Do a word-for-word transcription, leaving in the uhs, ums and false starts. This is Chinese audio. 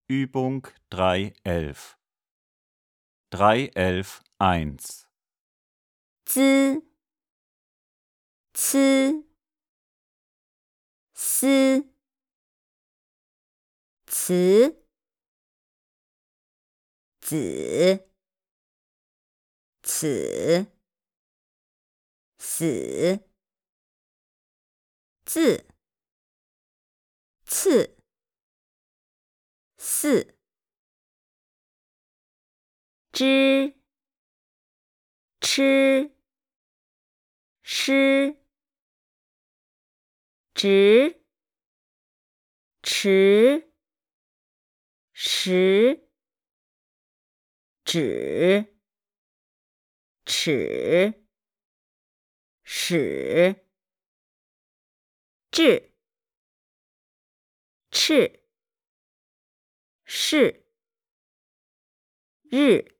Übung drei elf. drei elf eins. z, c, s,词，子，此，死，字，次，四，知，吃，诗，直，迟，时，止，尺，使，至，赤，是，日。